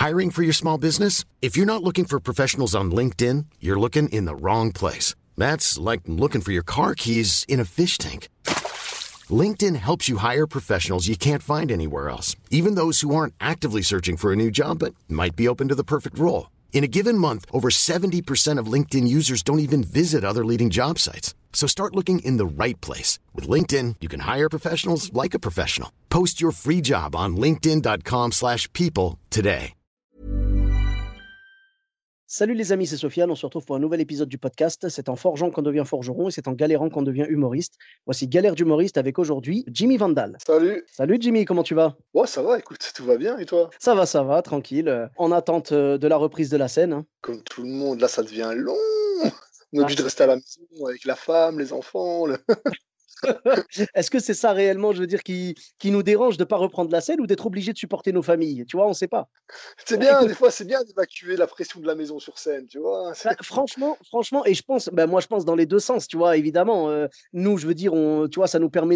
Hiring for your small business? If you're not looking for professionals on LinkedIn, you're looking in the wrong place. That's like looking for your car keys in a fish tank. LinkedIn helps you hire professionals you can't find anywhere else, even those who aren't actively searching for a new job but might be open to the perfect role. In a given month, over 70% of LinkedIn users don't even visit other leading job sites. So start looking in the right place. With LinkedIn, you can hire professionals like a professional. Post your free job on linkedin.com/people today. Salut les amis, c'est Sofiane, on se retrouve pour un nouvel épisode du podcast. C'est en forgeant qu'on devient forgeron et c'est en galérant qu'on devient humoriste. Voici Galère d'humoriste avec aujourd'hui Jimmy Vandal. Salut. Salut Jimmy, comment tu vas? Ouais, ça va, écoute, tout va bien et toi? Ça va, tranquille. En attente de la reprise de la scène. Hein. Comme tout le monde, là, ça devient long. On est Ah, obligé de rester à la maison avec la femme, les enfants. Est-ce que c'est ça réellement, je veux dire, qui nous dérange de ne pas reprendre la scène ou d'être obligé de supporter nos familles? Tu vois, on ne sait pas. C'est bien, des fois, c'est bien d'évacuer la pression de la maison sur scène, tu vois. Bah, franchement, et je pense, moi je pense dans les deux sens, tu vois, évidemment. Nous, je veux dire, tu vois, ça nous permet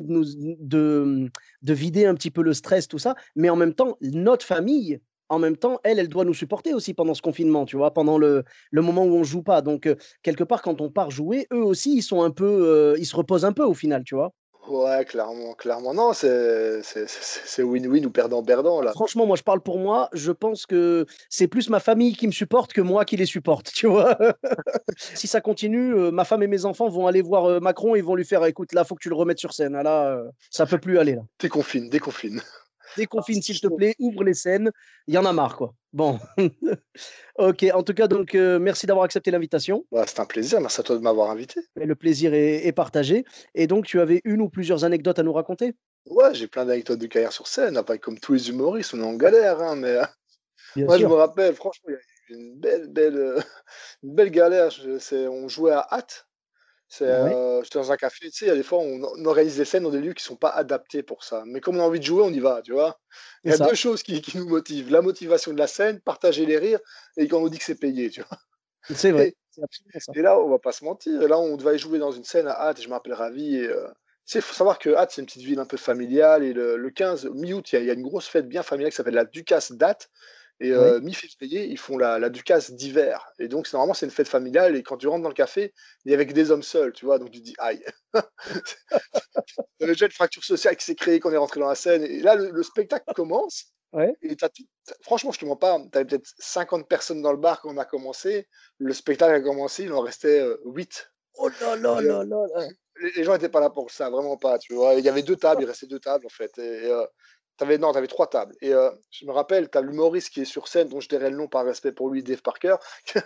de vider un petit peu le stress, tout ça, mais en même temps, notre famille, en même temps, elle doit nous supporter aussi pendant ce confinement, tu vois, pendant le moment où on joue pas. Donc, quelque part, quand on part jouer, eux aussi, ils sont un peu, ils se reposent un peu au final, tu vois. Ouais, clairement, clairement. Non, c'est win-win ou perdant-perdant, là. Franchement, moi, je parle pour moi. Je pense que c'est plus ma famille qui me supporte que moi qui les supporte, tu vois. Si ça continue, ma femme et mes enfants vont aller voir Macron et ils vont lui faire écoute, là, faut que tu le remettes sur scène. Ah, là, ça peut plus aller. Là. Déconfine, déconfine. Déconfine, s'il te plaît, ouvre les scènes. Il y en a marre, quoi. Bon. Ok, en tout cas, donc, merci d'avoir accepté l'invitation. Bah, c'est un plaisir, merci à toi de m'avoir invité. Et le plaisir est partagé. Et donc, tu avais une ou plusieurs anecdotes à nous raconter? Ouais, j'ai plein d'anecdotes de carrière sur scène, après, comme tous les humoristes, on est en galère, hein, mais Bien moi, je me sûr. rappelle, franchement, il y a eu une belle galère. On jouait à hâte. Ouais, J'étais dans un café, tu sais, il y a des fois, on organise des scènes dans des lieux qui sont pas adaptés pour ça. Mais comme on a envie de jouer, on y va, tu vois? Il c'est y a ça. 2 choses qui nous motivent: la motivation de la scène, partager les rires et quand on dit que c'est payé, tu vois? C'est vrai. Et C'est absolument ça. et là, on va pas se mentir, et là, on devait jouer dans une scène à Hâte, je me rappelle ravi tu sais, il faut savoir que Hâte, c'est une petite ville un peu familiale et le 15 mi-août, il y a une grosse fête bien familiale qui s'appelle la Ducasse d'Hâte et Ouais. mi-février, ils font la Ducasse d'hiver et donc normalement, c'est une fête familiale et quand tu rentres dans le café, il y avait que des hommes seuls, tu vois? Donc tu te dis: «Aïe». Il y avait déjà une fracture sociale qui s'est créée quand on est rentré dans la scène et là, le spectacle commence Ouais. et franchement, je te mens pas, tu avais peut-être 50 personnes dans le bar quand on a commencé. Le spectacle a commencé, il en restait, 8 Oh là là et là là là. les gens étaient pas là pour ça, vraiment pas, tu vois? Il y avait 2 tables, il restait 2 tables, en fait tu avais 3 tables et je me rappelle, tu as l'humoriste qui est sur scène, dont je tairai le nom par respect pour lui, Dave Parker.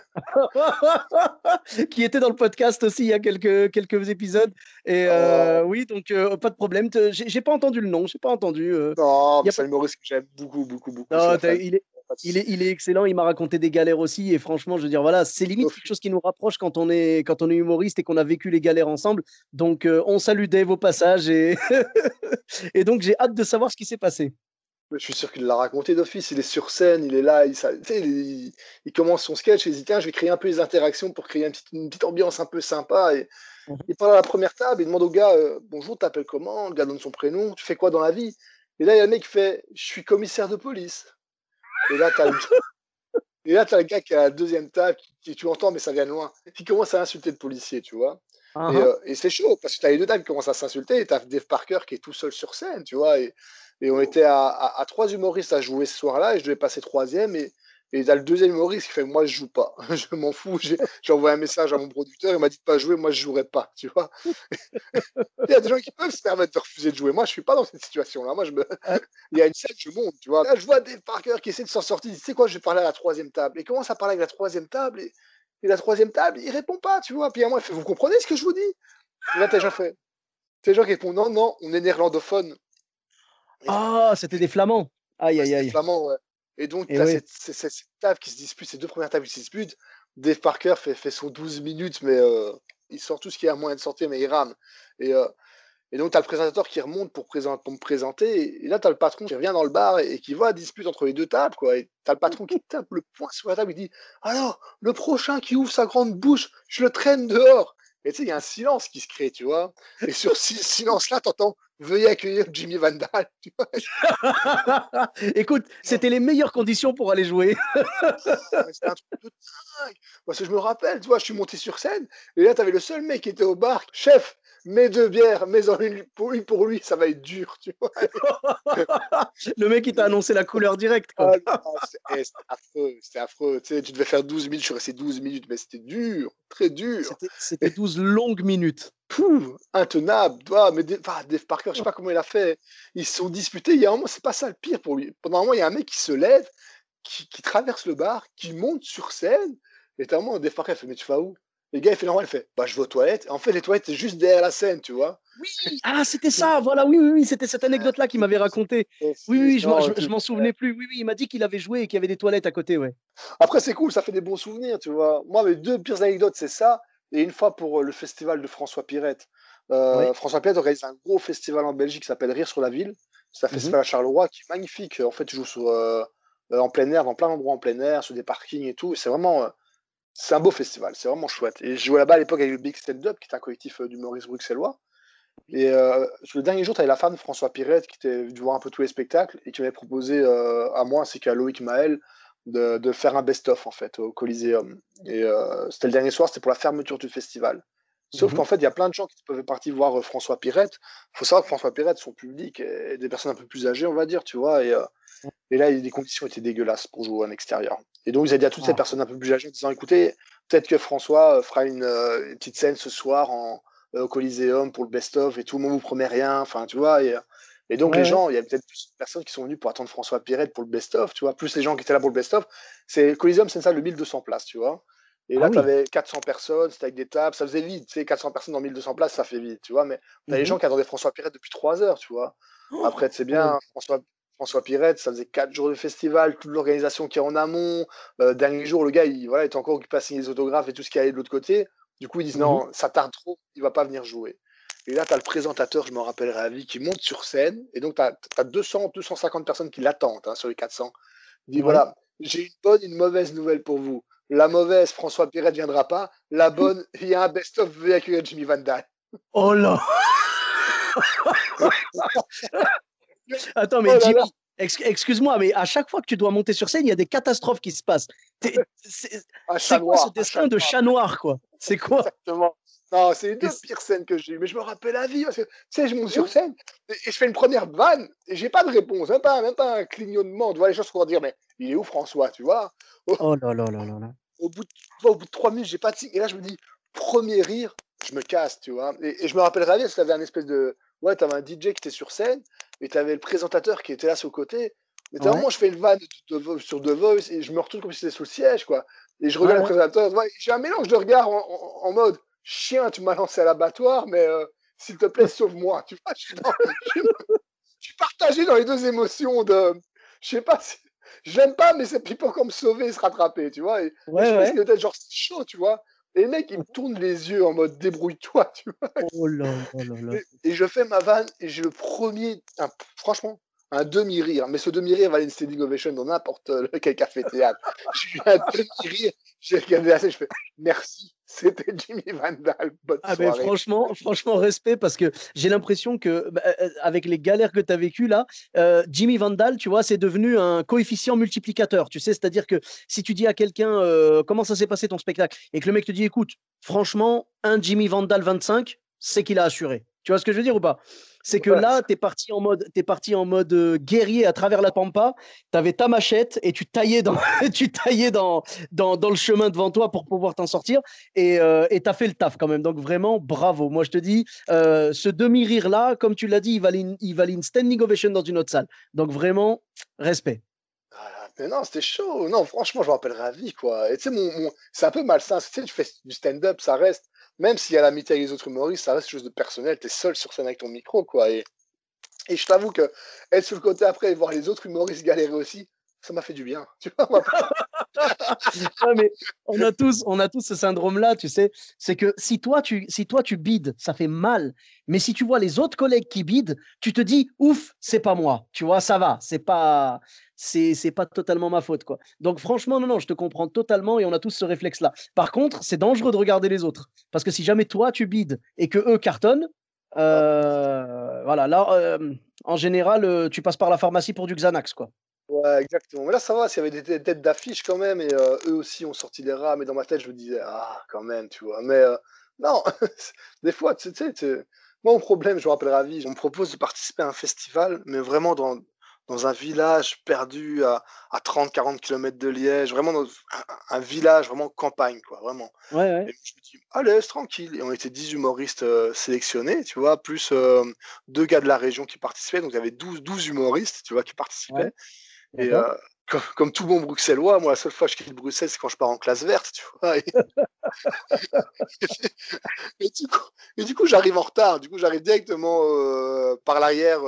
Qui était dans le podcast aussi il y a quelques épisodes et Oh, oui donc pas de problème. Te j'ai pas entendu le nom, j'ai pas entendu, non, il y mais a c'est pas un humoriste que j'aime beaucoup, beaucoup, beaucoup, c'est non, la famille, pas de souci. il est excellent, il m'a raconté des galères aussi et franchement, je veux dire, voilà, c'est limite quelque chose qui nous rapproche quand on est humoriste et qu'on a vécu les galères ensemble donc on salue Dave au passage et et donc j'ai hâte de savoir ce qui s'est passé. Je suis sûr qu'il l'a raconté d'office, il est sur scène, il est là, tu sais, il commence son sketch et il dit: «Tiens, je vais créer un peu les interactions pour créer une petite ambiance un peu sympa» et Mmh. il parle à la première table, il demande au gars, «Bonjour, t'appelles comment?» Le gars donne son prénom, «Tu fais quoi dans la vie?» Et là, il y a le mec qui fait: «Je suis commissaire de police» et là, tu as le et là, tu le gars qui est à la 2e table qui tu entends, mais ça vient de loin, qui commence à insulter le policier, tu vois? Hein, hein. Et c'est chaud parce que tu as les 2 tables qui commencent à s'insulter et tu as Dave Parker qui est tout seul sur scène, tu vois? Et on était à 3 humoristes à jouer ce soir-là et je devais passer troisième et tu as le 2e humoriste qui fait: «Moi, je joue pas, je m'en fous». J'ai envoyé un message à mon producteur, il m'a dit de pas jouer, moi, je jouerai pas, tu vois? Il y a des gens qui peuvent se permettre de refuser de jouer. Moi, je suis pas dans cette situation-là. Moi, Ouais. il y a une scène, je monte, tu vois? Là, je vois Dave Parker qui essaie de s'en sortir. Il dit: «Tu sais quoi? Je vais parler à la 3e table» et il commence à parler avec la 3e table et la 3e table, il répond pas, tu vois? Puis à moi, il fait: «Vous comprenez ce que je vous dis?» Et là, tu as des gens qui répondent: «Non, non, on est néerlandophone» et Ah, c'était des flamands? Aïe, ouais, aïe, c'était aïe flamand, ouais et donc et tu as ouais. cette table qui se dispute, ces 2 premières tables qui se disputent. Dave Parker fait son 12 minutes, mais il sort tout ce qu'il y a moyen de sortir, mais il rame et heu Et donc, tu as le présentateur qui remonte pour me présenter. Et là, tu as le patron qui revient dans le bar et qui voit la dispute entre les 2 tables, quoi. Et tu as le patron qui tape le poing sur la table. Il dit: «Alors, le prochain qui ouvre sa grande bouche, je le traîne dehors». Et tu sais, il y a un silence qui se crée, tu vois. Et sur ce silence-là, t'entends veuillez accueillir Jimmy Van Dahl. Tu vois. Écoute, c'était les meilleures conditions pour aller jouer. Mais c'était un truc de dingue. Parce que je me rappelle, tu vois, je suis monté sur scène, et là, t'avais le seul mec qui était au bar. Chef, mets 2 bières, mets-en une pour lui, ça va être dur, tu vois. Le mec, il t'a annoncé la couleur directe, quoi. C'était affreux, c'était affreux. Tu sais, tu devais faire 12 minutes, je suis resté 12 minutes, mais c'était dur, très dur. C'était 12 longues minutes. Pouf, intenable, toi, mais Dave Parker, je sais pas comment il a fait. Ils se sont disputés, il y a un moment, c'est pas ça le pire pour lui. Pendant un moment, il y a un mec qui se lève, qui traverse le bar, qui monte sur scène, et t'as un moment, Dave Parker fait, mais tu vas où? Les gars, il fait normal, il fait, bah, je vais aux toilettes. En fait, les toilettes, c'est juste derrière la scène, tu vois. Oui, ah, c'était ça, voilà, oui, oui, oui, c'était cette anecdote-là qu'il m'avait raconté. Oui, oui, je m'en souvenais plus. Oui, oui, il m'a dit qu'il avait joué et qu'il y avait des toilettes à côté, ouais. Après, c'est cool, ça fait des bons souvenirs, tu vois. Moi, mes 2 pires anecdotes, c'est ça. Et une fois pour le festival de François Pirette. Oui. François Pirette organise un gros festival en Belgique qui s'appelle Rire sur la ville. C'est un Mhm. festival à Charleroi qui est magnifique. En fait, tu joues en plein air, dans plein d'endroits en plein air, sur des parkings et tout. C'est vraiment, c'est un beau festival, c'est vraiment chouette. Et je jouais là-bas à l'époque avec le Big Stand Up, qui est un collectif d'humoristes bruxellois. Et le dernier jour, tu avais la femme de François Pirette qui était venue voir un peu tous les spectacles et qui m'avait proposé à moi ainsi qu'à Loïc Maël de faire un best-of en fait au Coliseum. Et c'était le dernier soir, c'était pour la fermeture du festival. Sauf Mhm. qu'en fait, il y a plein de gens qui peuvent partir voir François Pirette. Il faut savoir que François Pirette, son public est des personnes un peu plus âgées, on va dire, tu vois. Et là, les conditions étaient dégueulasses pour jouer en extérieur. Et donc, ils ont dit à toutes ces Ah. personnes un peu plus âgées en disant écoutez, peut-être que François fera une petite scène ce soir au Coliseum pour le best-of et tout, le monde vous promet rien. Enfin, tu vois. Et donc, Ouais, les ouais. gens, il y a peut-être plus de personnes qui sont venues pour attendre François Pirette pour le best-of, tu vois, plus les gens qui étaient là pour le best-of. C'est Coliseum, c'est une salle de 1200 places, tu vois. Et Ah là, tu oui. avais 400 personnes, c'était avec des tables, ça faisait vide, tu sais, 400 personnes dans 1200 places, ça fait vide, tu vois. Mais tu as les Mhm. gens qui attendaient François Pirette depuis 3 heures, tu vois. Oh, Après, c'est oh là là. bien, François Pirette, ça faisait 4 jours de festival, toute l'organisation qui est en amont. Dernier jour, le gars, il était encore occupé à signer les autographes et tout ce qui allait de l'autre côté. Du coup, ils disent Mhm. non, ça tarde trop, il va pas venir jouer. Et là, tu as le présentateur, je m'en rappellerai à vie, qui monte sur scène. Et donc, tu as 200, 250 personnes qui l'attendent sur les 400. Il dit Ouais. voilà, j'ai une bonne, une mauvaise nouvelle pour vous. La mauvaise, François Pirette ne viendra pas. La bonne, il y a un best-of, veuillez accueillir Jimmy Van Damme. Oh là. Attends, Oh mais là là, Jimmy, excuse-moi, mais à chaque fois que tu dois monter sur scène, il y a des catastrophes qui se passent. un chat C'est quoi ce noir, un chat destin de noir. chat noir, quoi? C'est quoi? Exactement. Non, c'est les Mais 2 pires scènes que j'ai eues. Mais je me rappelle la vie. Parce que, tu sais, je monte sur scène et je fais une première vanne et j'ai pas de réponse. Même pas un clignotement. Tu vois, les gens se vont dire, mais il est où François, tu vois? Au, oh là là là là là. au bout de, au bout de 3 minutes, j'ai pas de signe. Et là, je me dis, premier rire, je me casse, tu vois. Et je me rappellerai bien parce que t'avais un espèce de. Ouais, t'avais un DJ qui était sur scène et t'avais le présentateur qui était là sur le côté. Mais à un Ouais, moment, je fais une vanne sur The Voice et je me retourne comme si c'était sous le siège, quoi. Et je ouais, regarde le ouais. présentateur. Ouais, j'ai un mélange de regard en mode chien, tu m'as lancé à l'abattoir, mais s'il te plaît, sauve-moi. Tu vois, je suis partagé dans les deux émotions de. Je sais pas si. J'aime pas, mais c'est pour comme me sauver et se rattraper, tu vois. Et Ouais, je fais ce ouais. que peut-être genre c'est chaud, tu vois. Et le mec, il me tourne les yeux en mode débrouille-toi, tu vois. Oh là là là là. Et je fais ma vanne et j'ai le premier, franchement, un demi-rire. Mais ce demi-rire valait une standing ovation dans n'importe quel café théâtre. J'ai eu un demi-rire, j'ai regardé la scène, je fais merci, c'était Jimmy Van Damme, bonne Ah ben soirée. franchement, respect parce que j'ai l'impression que avec les galères que tu as vécues là, Jimmy Vandal, tu vois, c'est devenu un coefficient multiplicateur. Tu sais, c'est-à-dire que si tu dis à quelqu'un comment ça s'est passé ton spectacle et que le mec te dit écoute, franchement, un Jimmy Vandal 25, c'est qu'il a assuré. Tu vois ce que je veux dire ou pas? C'est que Ouais, là, t'es parti en mode guerrier à travers la pampa. Tu avais ta machette et tu taillais tu taillais dans le chemin devant toi pour pouvoir t'en sortir et tu as fait le taf quand même. Donc vraiment, bravo. Moi, je te dis, ce demi-rire-là, comme tu l'as dit, il valait une standing ovation dans une autre salle. Donc vraiment, respect. ah, mais non, c'était chaud. Non, franchement, je me rappellerai à vie, quoi. Et tu sais, c'est un peu malsain. Tu sais, tu fais du stand-up, ça reste, même s'il y a l'amitié avec les autres humoristes, ça reste quelque chose de personnel. T'es seul sur scène avec ton micro, quoi. Et je t'avoue que être sur le côté après et voir les autres humoristes galérer aussi, ça m'a fait du bien. Tu vois, Ouais, mais on a tous ce syndrome-là, tu sais. C'est que si toi, tu bides, ça fait mal. Mais si tu vois les autres collègues qui bident, tu te dis, ouf, c'est pas moi. Tu vois, ça va. C'est pas totalement ma faute, quoi. Donc, franchement, non, je te comprends totalement et on a tous ce réflexe-là. Par contre, c'est dangereux de regarder les autres. Parce que si jamais toi, tu bides et que eux cartonnent, voilà, là, en général, tu passes par la pharmacie pour du Xanax, quoi. ouais, exactement. Mais là, ça va, s'il y avait des têtes d'affiche quand même, et eux aussi ont sorti des rats, mais dans ma tête, je me disais, ah, quand même, tu vois. Mais non, des fois, moi, mon problème, je me rappellerai à vie, on me propose de participer à un festival, mais vraiment dans un village perdu à 30-40 km de Liège, vraiment dans un village, vraiment campagne, quoi, vraiment. Ouais, Et ouais, je me dis, allez, c'est tranquille. Et on était 10 humoristes sélectionnés, tu vois, plus deux gars de la région qui participaient, donc il y avait 12 humoristes, tu vois, qui ouais, participaient. Et d'accord. comme tout bon Bruxellois, moi, la seule fois que je quitte Bruxelles, c'est quand je pars en classe verte, tu vois. Et du coup, j'arrive en retard. Du coup, j'arrive directement par l'arrière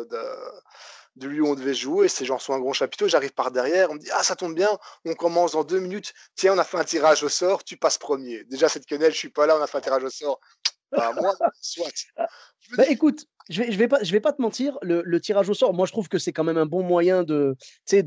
de lui où on devait jouer. C'est genre sur un grand chapiteau. J'arrive par derrière. On me dit, ah, ça tombe bien. On commence dans 2 minutes. Tiens, on a fait un tirage au sort. Tu passes premier. Déjà, cette quenelle, je suis pas là. On a fait un tirage au sort. Bah, moi, soit. Je me Bah, dis, écoute, je vais pas te mentir, le tirage au sort, moi je trouve que c'est quand même un bon moyen tu sais,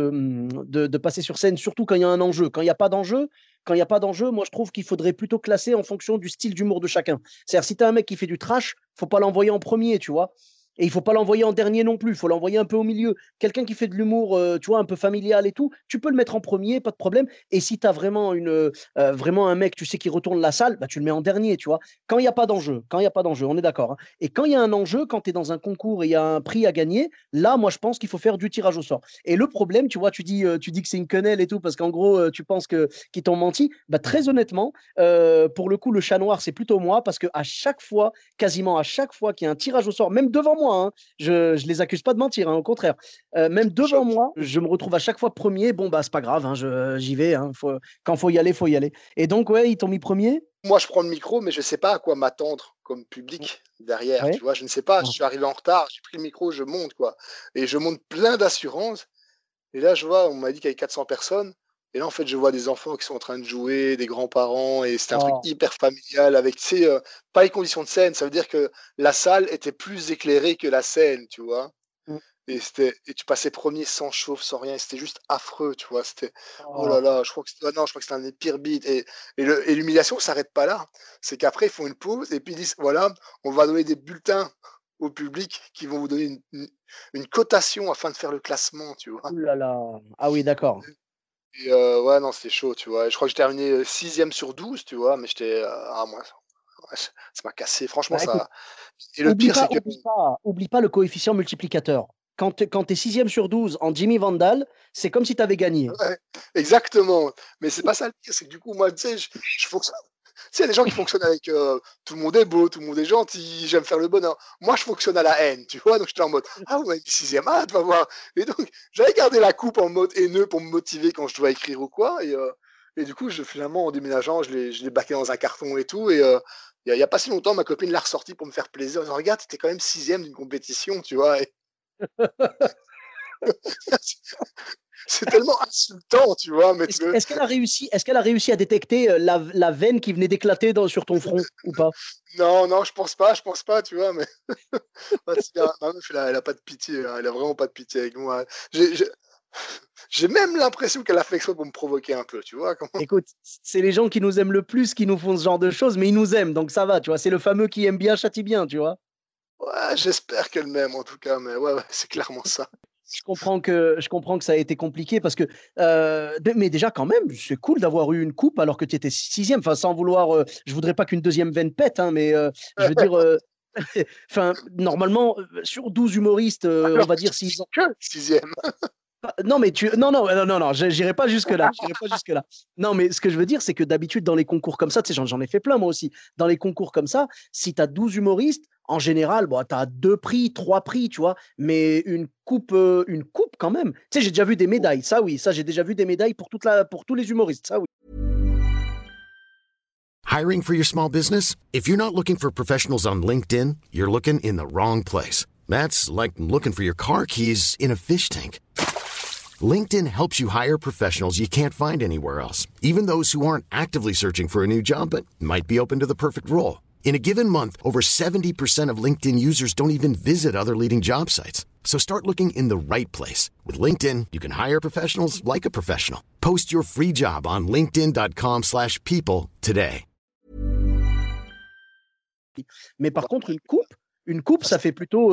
de passer sur scène, surtout quand il y a un enjeu. Quand il y a pas d'enjeu, moi je trouve qu'il faudrait plutôt classer en fonction du style d'humour de chacun. C'est-à-dire, si tu as un mec qui fait du trash, faut pas l'envoyer en premier, tu vois. Et il faut pas l'envoyer en dernier non plus, il faut l'envoyer un peu au milieu. Quelqu'un qui fait de l'humour, tu vois, un peu familial et tout, tu peux le mettre en premier, pas de problème. Et si tu as vraiment un mec, tu sais, qui retourne la salle, bah, tu le mets en dernier, tu vois. Quand il y a pas d'enjeu, on est d'accord, hein. Et quand il y a un enjeu, quand tu es dans un concours et il y a un prix à gagner, là, moi, je pense qu'il faut faire du tirage au sort. Et le problème, tu vois, tu dis que c'est une quenelle et tout, parce qu'en gros, tu penses qu'ils t'ont menti. Bah, très honnêtement, pour le coup, le chat noir, c'est plutôt moi, parce qu'à chaque fois, quasiment à chaque fois qu'il y a un tirage au sort, même devant moi, hein, je les accuse pas de mentir, hein, au contraire. Même devant choc. moi, je me retrouve à chaque fois premier. Bon, bah, c'est pas grave, hein, j'y vais. Hein, quand faut y aller, faut y aller. Et donc, ouais, ils t'ont mis premier. Moi, je prends le micro, mais je sais pas à quoi m'attendre comme public derrière, Ouais. tu vois. Je ne sais pas. Je Ah. suis arrivé en retard. J'ai pris le micro, je monte, quoi. Et je monte plein d'assurance. Et là, je vois, on m'a dit qu'il y avait 400 personnes. Et là, en fait, je vois des enfants qui sont en train de jouer, des grands-parents, et c'était un truc Oh. hyper familial avec, tu sais, pas les conditions de scène. Ça veut dire que la salle était plus éclairée que la scène, tu vois. Mm. Et tu passais premier sans chauffe, sans rien. Et c'était juste affreux, tu vois. C'était, oh là Oh. là, je crois que c'était, ah non, je crois que c'était un des pires beats. Et l'humiliation s'arrête pas là. C'est qu'après, ils font une pause et puis ils disent, voilà, on va donner des bulletins au public qui vont vous donner une cotation afin de faire le classement, tu vois. Ouh là là. Ah oui, d'accord. Et ouais, non, c'était chaud, tu vois. Et je crois que j'ai terminé 6e sur 12, tu vois, mais j'étais, ah, moi, ouais, ça m'a cassé. Franchement, Bah, écoute, ça. Et le oublie pire, c'est pas, que, oublie pas le coefficient multiplicateur. Quand tu es 6e sur 12 en Jimmy Vandal, c'est comme si tu avais gagné. ouais, exactement. Mais c'est pas ça le pire, c'est que du coup, moi, tu sais, je fonctionne. Tu sais, il y a des gens qui fonctionnent avec tout le monde est beau, tout le monde est gentil, j'aime faire le bonheur. Moi, je fonctionne à la haine, tu vois. Donc, j'étais en mode, ah ouais, 6e, ah, tu vas voir. Et donc, j'avais gardé la coupe en mode haineux pour me motiver quand je dois écrire ou quoi. Et du coup, finalement, en déménageant, je l'ai baqué dans un carton et tout. Et il y a pas si longtemps, ma copine l'a ressorti pour me faire plaisir. En disant, regarde, t'étais quand même 6e d'une compétition, tu vois. Et c'est tellement insultant, tu vois. Mais Est-ce qu'elle a réussi à détecter la veine qui venait d'éclater sur ton front ou pas? non, non, je pense pas, tu vois. Mais ouais, ma meuf, elle a pas de pitié, hein, elle a vraiment pas de pitié avec moi. J'ai j'ai j'ai même l'impression qu'elle a fait exprès pour me provoquer un peu, tu vois? Comment Écoute, c'est les gens qui nous aiment le plus qui nous font ce genre de choses, mais ils nous aiment, donc ça va, tu vois. C'est le fameux qui aime bien châtie bien, tu vois. ouais, j'espère qu'elle m'aime en tout cas, mais ouais, ouais, c'est clairement ça. Je comprends que ça a été compliqué parce que, mais déjà quand même, c'est cool d'avoir eu une coupe alors que tu étais 6e. Enfin, sans vouloir, je voudrais pas qu'une deuxième veine pète, hein, mais je veux dire, enfin, normalement, sur 12 humoristes, on Alors va que dire je s'ils suis ont. que 6e. Non, mais non, non, non, non, non, j'irai pas jusque-là. J'irai pas jusque-là. Non, mais ce que je veux dire, c'est que d'habitude, dans les concours comme ça, tu sais, j'en ai fait plein moi aussi. Dans les concours comme ça, si tu as 12 humoristes, en général, bon, tu as 2 prix, 3 prix, tu vois, mais une coupe quand même. Tu sais, j'ai déjà vu des médailles, ça oui, ça j'ai déjà vu des médailles pour tous les humoristes, ça oui. Hiring for your small business? If you're not looking for professionals on LinkedIn, you're looking in the wrong place. That's like looking for your car keys in a fish tank. LinkedIn helps you hire professionals you can't find anywhere else, even those who aren't actively searching for a new job but might be open to the perfect role. In a given month, over 70% of LinkedIn users don't even visit other leading job sites. So start looking in the right place. With LinkedIn, you can hire professionals like a professional. Post your free job on linkedin.com/people today. Mais par contre, une coupe, ça fait plutôt,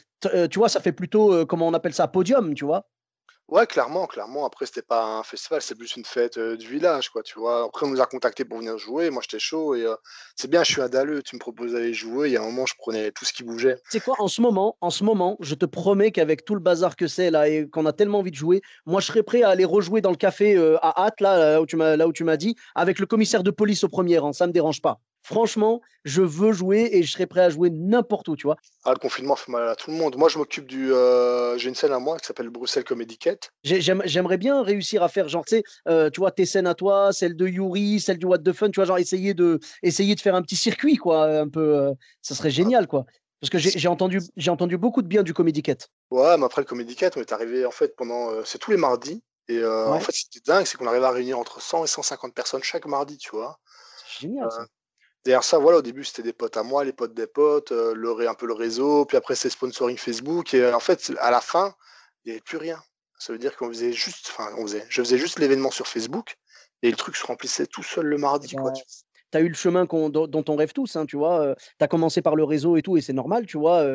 tu vois, ça fait plutôt, comment on appelle ça, podium, tu vois. Ouais, clairement, clairement. Après, c'était pas un festival, c'est plus une fête, du village, quoi, tu vois? Après, on nous a contactés pour venir jouer. Moi, j'étais chaud et c'est bien, je suis un dalleux. Tu me proposes d'aller jouer. Il y a un moment, je prenais tout ce qui bougeait. C'est quoi, en ce moment, je te promets qu'avec tout le bazar que c'est là et qu'on a tellement envie de jouer, moi je serais prêt à aller rejouer dans le café à Hâte, là où tu m'as dit, avec le commissaire de police au premier rang, ça me dérange pas. Franchement, je veux jouer et je serais prêt à jouer n'importe où, tu vois. Ah, le confinement fait mal à tout le monde. Moi, je m'occupe j'ai une scène à moi qui s'appelle Bruxelles Comedy Cat. J'aimerais bien réussir à faire genre, tu vois, tes scènes à toi, celle de Yuri, celle du What the Fun, tu vois, genre essayer de faire un petit circuit, quoi, un peu, ça serait génial, quoi. Parce que j'ai entendu beaucoup de bien du Comedy Cat. Ouais, mais après le Comedy Cat, on est arrivé en fait c'est tous les mardis et en Ouais, fait, ce qui était dingue, c'est qu'on arrivait à réunir entre 100 et 150 personnes chaque mardi, tu vois? c'est génial ça. Derrière ça, voilà, au début, c'était des potes à moi, les potes des potes, un peu le réseau, puis après, c'est sponsoring Facebook et en fait, à la fin, il y avait plus rien. Ça veut dire qu'on faisait juste enfin, je faisais juste l'événement sur Facebook et le truc se remplissait tout seul le Eh mardi, quoi, ben, tu tu as eu le chemin dont on rêve tous, hein, tu vois. Tu as commencé par le réseau et tout, et c'est normal, tu vois.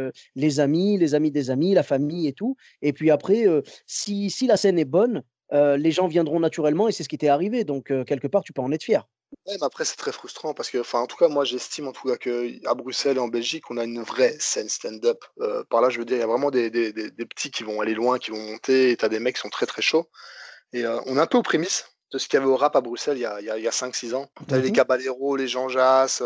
Les amis des amis, la famille et tout. Et puis après, si la scène est bonne, les gens viendront naturellement, et c'est ce qui t'est arrivé. Donc, quelque part, tu peux en être fier. Ouais, mais après, c'est très frustrant parce que, enfin, en tout cas, moi, j'estime en tout cas qu'à Bruxelles et en Belgique, on a une vraie scène stand-up. Par là, je veux dire, il y a vraiment des petits qui vont aller loin, qui vont monter, et t'as des mecs qui sont très très chauds. Et on est un peu aux prémices de ce qu'il y avait au rap à Bruxelles il y a 5-6 ans. T'avais les Mhm. Caballero, les Jean Jass,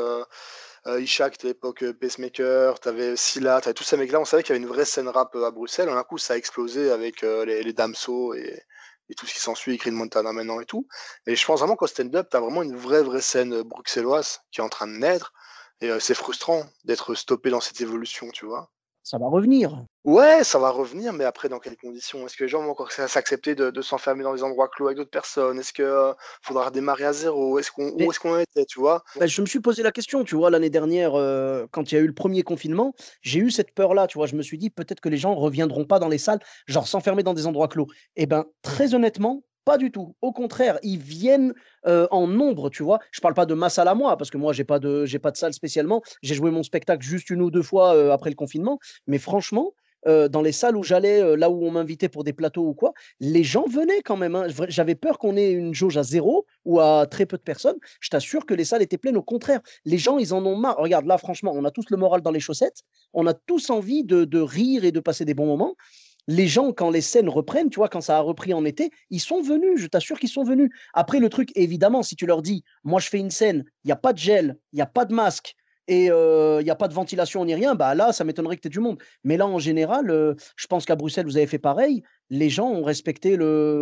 Ishak, c'était l'époque Pacemaker, t'avais Scylla, t'avais tous ces mecs-là. On savait qu'il y avait une vraie scène rap à Bruxelles. Un coup, ça a explosé avec les Damso et tout ce qui s'ensuit, Green Montana maintenant et tout. Et je pense vraiment qu'au stand-up, t'as vraiment une vraie scène bruxelloise qui est en train de naître. Et c'est frustrant d'être stoppé dans cette évolution, tu vois. Ça va revenir. Ouais, ça va revenir, mais après, dans quelles conditions? Est-ce que les gens vont encore s'accepter de s'enfermer dans des endroits clos avec d'autres personnes? Est-ce que faudra redémarrer à zéro? Où Mais est-ce qu'on était, tu vois? bah, je me suis posé la question, tu vois, l'année dernière, quand il y a eu le premier confinement, j'ai eu cette peur-là, tu vois. Je me suis dit: «Peut-être que les gens reviendront pas dans les salles, genre s'enfermer dans des endroits clos». Et ben, très honnêtement, pas du tout. Au contraire, ils viennent, en nombre, tu vois? Je parle pas de ma salle à moi, parce que moi j'ai pas de salle spécialement. J'ai joué mon spectacle juste une ou 2 fois, après le confinement. Mais franchement, dans les salles où j'allais, là où on m'invitait pour des plateaux ou quoi, les gens venaient quand même, hein. J'avais peur qu'on ait une jauge à zéro ou à très peu de personnes. Je t'assure que les salles étaient pleines. Au contraire, les gens, ils en ont marre. Regarde, là, franchement, on a tous le moral dans les chaussettes. On a tous envie de rire et de passer des bons moments. Les gens, quand les scènes reprennent, tu vois, quand ça a repris en été, ils sont venus. Je t'assure qu'ils sont venus. Après, le truc, évidemment, si tu leur dis, moi, je fais une scène, il n'y a pas de gel, il n'y a pas de masque et il n'y a pas de ventilation ni rien, bah là, ça m'étonnerait que tu aies du monde. Mais là, en général, je pense qu'à Bruxelles, vous avez fait pareil. Les gens ont respecté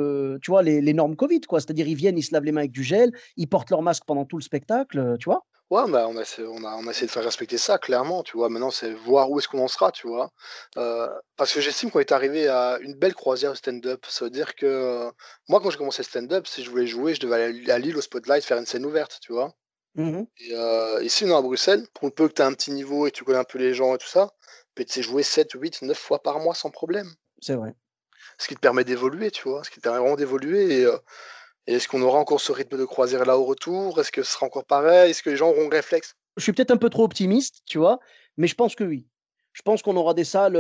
tu vois, les normes Covid, quoi. C'est-à-dire, ils viennent, ils se lavent les mains avec du gel, ils portent leur masque pendant tout le spectacle, tu vois. Ouais, bah, on a essayé de faire respecter ça, clairement, tu vois? Maintenant, c'est voir où est-ce qu'on en sera, tu vois? Parce que j'estime qu'on est arrivé à une belle croisière de stand-up. Ça veut dire que, moi, quand j'ai commencé le stand-up, si je voulais jouer, je devais aller à Lille, au Spotlight, faire une scène ouverte, tu vois? Mhm. Et ici, non, à Bruxelles, pour peu que tu aies un petit niveau et que tu connais un peu les gens et tout ça, beh, tu sais jouer 7, 8, 9 fois par mois sans problème. C'est vrai. Ce qui te permet d'évoluer, tu vois? Ce qui te permet vraiment d'évoluer et est-ce qu'on aura encore ce rythme de croisière-là au retour? Est-ce que ce sera encore pareil? Est-ce que les gens auront le réflexe? Je suis peut-être un peu trop optimiste, tu vois, mais je pense que oui. Je pense qu'on aura des salles,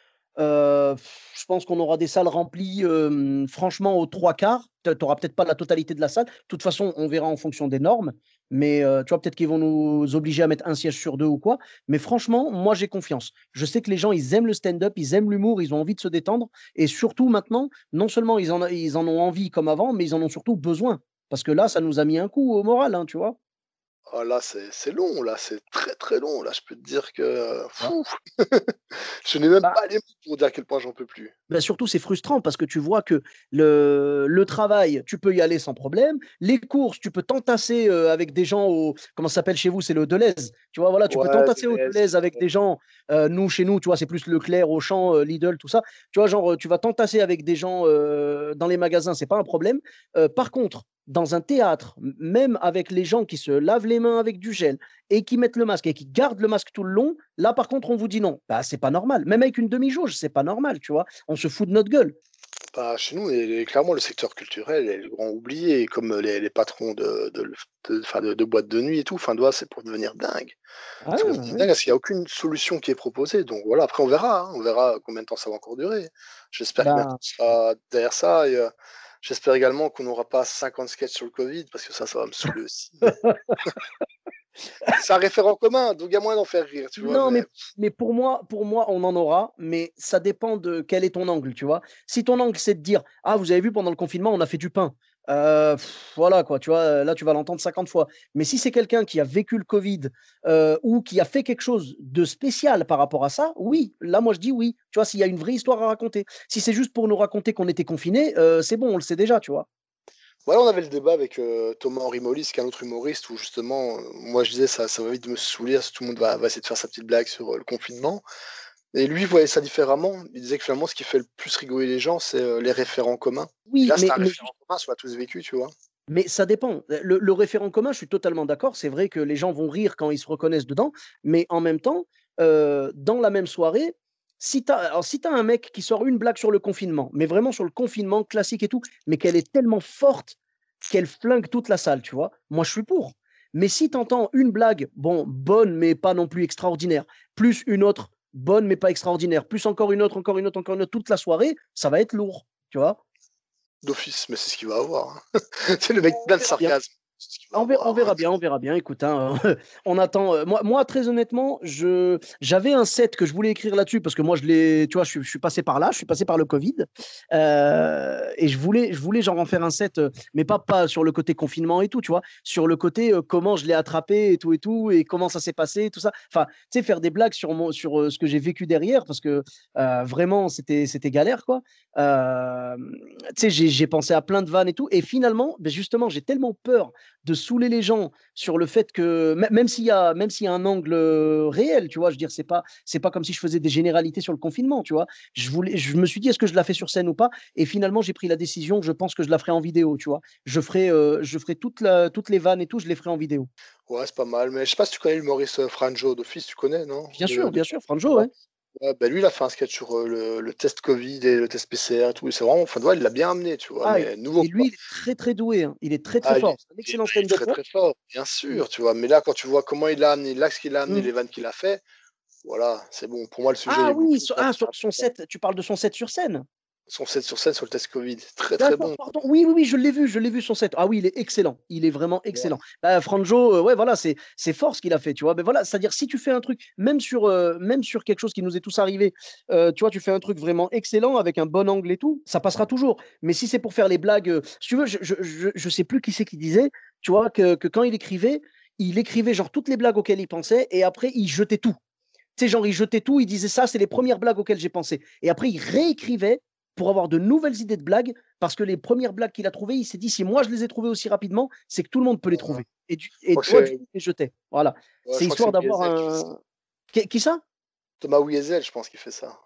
je pense qu'on aura des salles remplies, franchement aux 3/4. Tu auras peut-être pas la totalité de la salle. De toute façon, on verra en fonction des normes, mais tu vois, peut-être qu'ils vont nous obliger à mettre un siège sur 2 ou quoi. Mais franchement, moi, j'ai confiance. Je sais que les gens, ils aiment le stand-up, ils aiment l'humour, ils ont envie de se détendre et surtout maintenant, non seulement ils en ont envie comme avant, mais ils en ont surtout besoin. Parce que là, ça nous a mis un coup au moral, hein, tu vois? Ah là, c'est long, là, c'est très, très long, là. Je peux te dire que, Tu vois? fou! Je n'ai même Bah pas les mots pour dire à quel point j'en peux plus. Bah, surtout, c'est frustrant parce que tu vois que le travail, tu peux y aller sans problème. Les courses, tu peux t'entasser, avec des gens au comment ça s'appelle chez vous? C'est le Delhaize. Tu vois? Voilà, tu peux Ouais, t'entasser au Deleuze, Delhaize avec des gens, nous, chez nous, tu vois, c'est plus Leclerc, Auchan, Lidl, tout ça. Tu vois, genre, tu vas t'entasser avec des gens, dans les magasins, c'est pas un problème. Par contre, dans un théâtre, même avec les gens qui se lavent les mains avec du gel et qui mettent le masque et qui gardent le masque tout le long, là, par contre, on vous dit non. Bah, c'est pas normal. Même avec une demi-jauge, c'est pas normal, tu vois? On se fout de notre gueule. bah, chez nous, et clairement, le secteur culturel est le grand oublié, comme les patrons de boîtes de nuit et tout. Enfin, doit c'est pour devenir dingue. Ah C'est pour devenir oui. dingue parce qu'il n'y a aucune solution qui est proposée. Donc voilà, après, on verra combien de temps ça va encore durer. J'espère que maintenant, Ben, on sera derrière ça. Et j'espère également qu'on n'aura pas 50 sketchs sur le Covid, parce que ça va me saouler aussi. C'est un référent commun, donc il y a moyen d'en faire rire, tu vois. non, Mais mais pour moi, on en aura, mais ça dépend de quel est ton angle, tu vois? Si ton angle, c'est de dire: «Ah, vous avez vu pendant le confinement, on a fait du pain», heu, voilà quoi, tu vois? Là, tu vas l'entendre 50 fois. Mais si c'est quelqu'un qui a vécu le covid, ou qui a fait quelque chose de spécial par rapport à ça, oui, là, moi, je dis oui. Tu vois? S'il y a une vraie histoire à raconter. Si c'est juste pour nous raconter qu'on était confinés, c'est bon, on le sait déjà, tu vois? voilà, on avait le débat avec Thomas Mollis, qui est un autre humoriste, où justement, moi je disais ça va vite me saouler, tout le monde va essayer de faire sa petite blague sur le confinement. Et lui voyait ça différemment. Il disait que finalement, ce qui fait le plus rigoler les gens, c'est les référents communs. Et Oui, là, c'est un mais référent commun, on l'a tous vécu, tu vois. Mais ça dépend. Le référent commun, je suis totalement d'accord. C'est vrai que les gens vont rire quand ils se reconnaissent dedans, mais en même temps, dans la même soirée, si tu as un mec qui sort une blague sur le confinement, mais vraiment sur le confinement classique et tout, mais qu'elle est tellement forte qu'elle flingue toute la salle, tu vois? Moi, je suis pour. Mais si tu entends une blague, bon, bonne, mais pas non plus extraordinaire, plus une autre, bonne, mais pas extraordinaire, plus encore une autre, encore une autre, encore une autre, toute la soirée, ça va être lourd, tu vois? D'office, mais c'est ce qu'il va avoir, hein. C'est le mec On plein de verra bien. sarcasme. C'est ce qu'il va On avoir. verra bien, on verra bien. Écoute, hein, on attend. Moi, très honnêtement, j'avais un set que je voulais écrire là-dessus parce que moi, tu vois, je suis passé par là, je suis passé par le Covid, et je voulais genre en faire un set, mais pas sur le côté confinement et tout, tu vois, sur le côté comment je l'ai attrapé et comment ça s'est passé, et tout ça. Enfin, tu sais, faire des blagues sur ce que j'ai vécu derrière parce que vraiment, c'était galère, quoi. Euh, Tu sais, j'ai pensé à plein de vannes et tout, et finalement, ben justement, j'ai tellement peur de saouler les gens sur le fait que même s'il y a un angle réel, tu vois, je veux dire, c'est pas comme si je faisais des généralités sur le confinement, tu vois. Je me suis dit, est-ce que je la fais sur scène ou pas? Et finalement, j'ai pris la décision, je pense que je la ferai en vidéo, tu vois. Je ferai toutes les vannes et tout, je les ferai en vidéo. Ouais, c'est pas mal. Mais je sais pas si tu connais l'humoriste Franjo d'office, tu connais, non? Bien sûr, Franjo, ouais. Ouais, bah lui, il a fait un sketch sur le test Covid et le test PCR et tout. Et c'est vraiment, enfin, ouais, il l'a bien amené, tu vois, Ah, mais nouveau, et quoi. lui, il est très très doué, hein. Il est très très Ah, fort. C'est un il excellent est très stand-upper. très fort, bien Mm. sûr, tu vois. Mais là, quand tu vois comment il l'a amené, l'axe qu'il a amené, Mm. les vannes qu'il a fait, voilà, c'est bon. Pour moi, le sujet il Ah est oui, bouclé. Ça, c'est sur son important. set, tu parles de son set sur scène? Son set sur scène sur le test Covid, très très D'accord, bon. pardon. Oui, oui, oui, je l'ai vu son set. Ah oui, il est excellent. Il est vraiment Ouais. excellent. Bah, Franjo, ouais, voilà, c'est fort ce qu'il a fait, tu vois. Mais voilà, c'est-à-dire si tu fais un truc, même sur quelque chose qui nous est tous arrivé, tu vois, tu fais un truc vraiment excellent avec un bon angle et tout, ça passera toujours. Mais si c'est pour faire les blagues, si tu veux, je sais plus qui c'est qui disait, tu vois, que quand il écrivait genre toutes les blagues auxquelles il pensait et après il jetait tout. Tu sais, genre, il jetait tout, il disait ça, c'est les premières blagues auxquelles j'ai pensé. Et après, il réécrivait pour avoir de nouvelles idées de blagues, parce que les premières blagues qu'il a trouvées, il s'est dit, si moi je les ai trouvées aussi rapidement, c'est que tout le monde peut les Je trouver. Et crois que toi, du c'est coup, il les jetait. Voilà. ouais, je C'est crois que histoire c'est d'avoir Wiezel qui fait ça. un. Qui ça? Thomas Wiezel, je pense qu'il fait ça.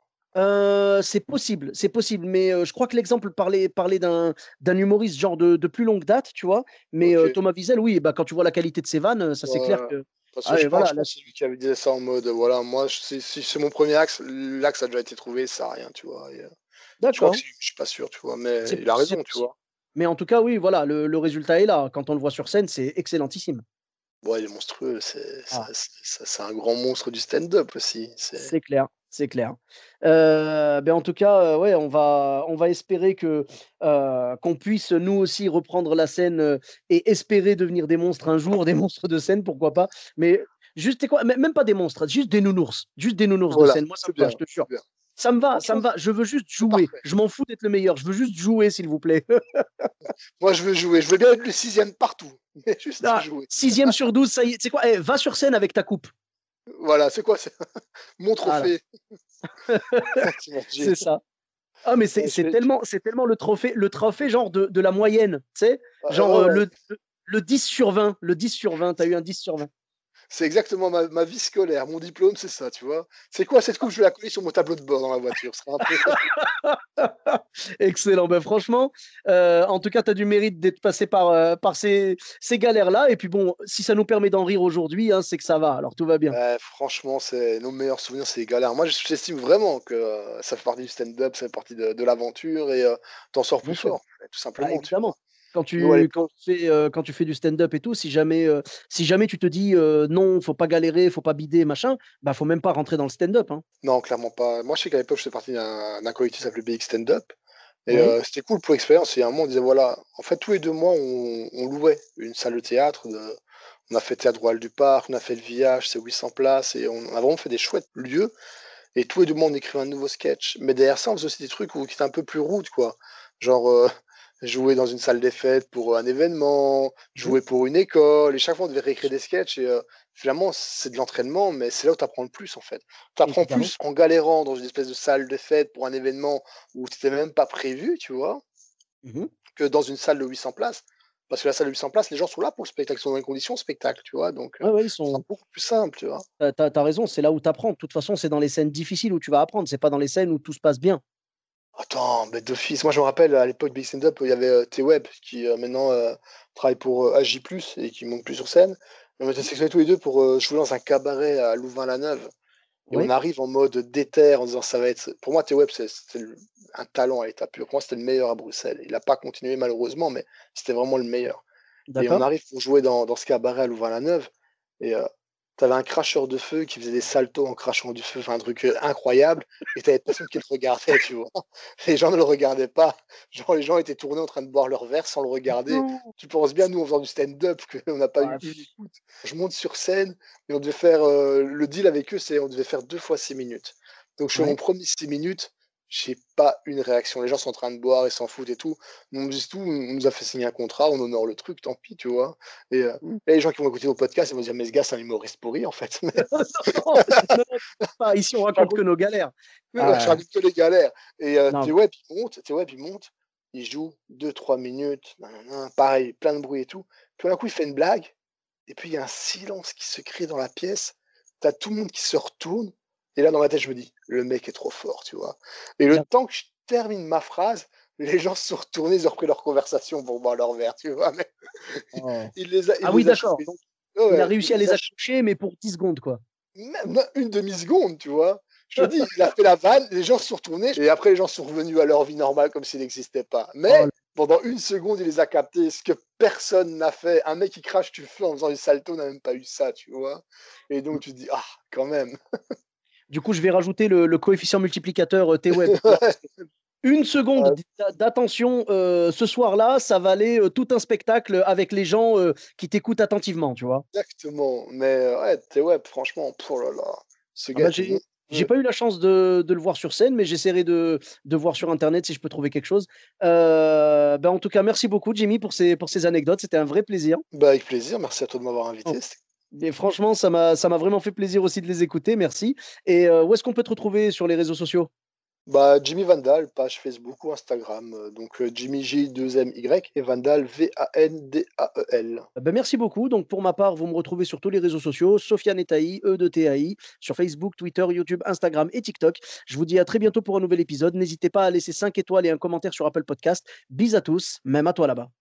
C'est possible, mais je crois que l'exemple parlait d'un humoriste genre de plus longue date, tu vois. Mais Ok. Thomas Wiesel, oui, bah, quand tu vois la qualité de ses vannes, ça c'est clair Ouais. que. Parce Ah, que ouais, je voilà, là, pense que c'est lui qui avait dit ça en mode, voilà, moi, si c'est mon premier axe, l'axe a déjà été trouvé, ça sert à rien, tu vois. Et, je crois que d'accord, je suis pas sûr, tu vois, mais c'est il a c'est raison, tu possible. vois. Mais en tout cas, oui, voilà, le résultat est là. Quand on le voit sur scène, c'est excellentissime. Ouais, il est monstrueux, Ah, c'est un grand monstre du stand-up aussi. C'est c'est clair, c'est clair. Ben, en tout cas, ouais, on va espérer qu'on puisse nous aussi reprendre la scène, et espérer devenir des monstres un jour, des monstres de scène, pourquoi pas. Mais juste, tu quoi? Même pas des monstres, juste des nounours de voilà, scène. Moi, ça c'est me va, bien, je te jure. c'est bien. Ça me va, ça me Franchement, va. Je veux juste c'est jouer. parfait. Je m'en fous d'être le meilleur. Je veux juste jouer, s'il vous plaît. Moi, je veux jouer, je veux bien être le sixième partout. mais juste Ah, jouer. 6e sur 12, ça y est. Tu sais quoi? Va sur scène avec ta coupe. Voilà, c'est quoi? Mon Voilà, trophée. T'imagines? c'est ça. Ah, mais Ouais, c'est tellement le trophée genre de la moyenne, tu sais? Genre ouais, ouais. le 10 sur 20, le 10 sur 20, tu as eu un 10 sur 20. C'est exactement ma vie scolaire. Mon diplôme, c'est ça, tu vois. C'est quoi cette coupe? Je vais la coller sur mon tableau de bord dans la voiture. Ce sera un peu. Excellent. Ben, franchement, en tout cas, tu as du mérite d'être passé par ces galères-là. Et puis bon, si ça nous permet d'en rire aujourd'hui, hein, c'est que ça va. Alors tout va bien. Franchement, c'est nos meilleurs souvenirs, c'est les galères. Moi, j'estime vraiment que ça fait partie du stand-up, ça fait partie de l'aventure et t'en sors plus Bien sûr. fort, tout Bah, simplement, tu vois. évidemment. Nous, à l'époque, Quand tu fais du stand-up et tout, si jamais tu te dis non, faut pas galérer, faut pas bider, machin, bah faut même pas rentrer dans le stand-up, hein. non, clairement pas. Moi, je sais qu'à l'époque, je faisais partie d'un collectif qui s'appelait BX Stand-up. Et Oui. c'était cool pour l'expérience. Et à un moment, on disait, voilà, en fait, tous les 2 mois, on louait une salle de théâtre. On a fait Théâtre Royal du Parc, on a fait le Village, c'est 800 places. Et on a vraiment fait des chouettes lieux. Et tous les 2 mois, on écrivait un nouveau sketch. Mais derrière ça, on faisait aussi des trucs qui étaient un peu plus rudes, quoi. Genre, jouer dans une salle des fêtes pour un événement, Mhm. jouer pour une école. Et chaque fois, on devait réécrire des sketchs. Et finalement, c'est de l'entraînement, mais c'est là où tu apprends le plus, en fait. Tu apprends Évidemment. plus en galérant dans une espèce de salle de fête pour un événement où tu n'étais même pas prévu, tu vois, Mhm. que dans une salle de 800 places. Parce que la salle de 800 places, les gens sont là pour le spectacle, ils sont dans les conditions spectacle, tu vois. Donc, Ouais, ouais, ce sera beaucoup plus simple, tu vois. t'as raison, c'est là où tu apprends. De toute façon, c'est dans les scènes difficiles où tu vas apprendre, c'est pas dans les scènes où tout se passe bien. Attends, mais d'office. Moi, je me rappelle, à l'époque Big Stand Up, il y avait T-Web qui maintenant travaille pour AJ+, et qui monte plus sur scène. Et on était sélectionnés tous les deux pour jouer dans un cabaret à Louvain-la-Neuve. Et on Oui. arrive en mode déter en disant ça va être. Pour moi, T-Web, un talent à l'état pur. Pour moi, c'était le meilleur à Bruxelles. Il n'a pas continué malheureusement, mais c'était vraiment le meilleur. Et on D'accord. arrive pour jouer dans ce cabaret à Louvain-la-Neuve. Et t'avais un cracheur de feu qui faisait des saltos en crachant du feu, enfin un truc incroyable. Et t'avais personne qui le regardait, tu vois. Les gens ne le regardaient pas. Genre, les gens étaient tournés en train de boire leur verre sans le regarder. Non. Tu penses bien, nous, en faisant du stand-up, qu'on n'a pas eu Ouais, une écoute. Je monte sur scène et on devait faire. Le deal avec eux, c'est on devait faire 2 fois 6 minutes. Donc, je fais mon ouais. premier 6 minutes. J'ai pas une réaction. Les gens sont en train de boire, ils s'en foutent et tout. On nous dit tout, on nous a fait signer un contrat, on honore le truc, tant pis, tu vois. Et et les gens qui vont écouter nos podcasts, ils vont dire, mais ce gars, c'est un humoriste pourri, en fait. Mais Non, non, non, pas. Ici, on je raconte que raconte, nos galères. je Ah, raconte que les galères. Et non. T-Web, il monte, il joue 2, 3 minutes, nanana, pareil, plein de bruit et tout. Puis d'un coup, il fait une blague, et puis il y a un silence qui se crée dans la pièce. T'as tout le monde qui se retourne. Et là, dans ma tête, je me dis, le mec est trop fort, tu vois. Et le Bien. temps que je termine ma phrase, les gens se sont retournés, ils ont repris leur conversation pour boire leur verre, tu vois. Mais Oh. il Ah oui, les a d'accord. chopés. Donc, Ouais, il a ouais, réussi il à les les a accrocher, mais pour 10 secondes, quoi. même une demi-seconde, tu vois. Je te dis, il a fait la vanne, les gens se sont retournés, et après les gens sont revenus à leur vie normale comme s'il n'existait pas. Oh, Mais pendant une seconde, il les a captés, ce que personne n'a fait. Un mec qui crache du feu en faisant du salto n'a même pas eu ça, tu vois. Et donc tu te dis, ah, quand même. du coup, je vais rajouter le coefficient multiplicateur T-Web, tu vois, parce que une seconde Ouais, d'attention ce soir-là, ça valait tout un spectacle avec les gens qui t'écoutent attentivement, tu vois. exactement. Mais ouais, t'es ouais, franchement, oh là là, ce Ah gars bah, était j'ai monstrueux. pas eu la chance de le voir sur scène, mais j'essaierai de voir sur internet si je peux trouver quelque chose. Ben, en tout cas, merci beaucoup, Jimmy, pour ces anecdotes. C'était un vrai plaisir. Bah, avec plaisir, merci à toi de m'avoir Oh. invité. Et franchement, ça m'a vraiment fait plaisir aussi de les écouter. Merci. Et où est-ce qu'on peut te retrouver sur les réseaux sociaux? Bah, Jimmy Vandal, page Facebook ou Instagram. Donc Jimmy J2MY et Vandal Vandal. Ben, merci beaucoup. Donc, pour ma part, vous me retrouvez sur tous les réseaux sociaux, Sofiane Etaï, E de TAI, sur Facebook, Twitter, YouTube, Instagram et TikTok. Je vous dis à très bientôt pour un nouvel épisode. N'hésitez pas à laisser 5 étoiles et un commentaire sur Apple Podcast. Bis à tous, même à toi là-bas.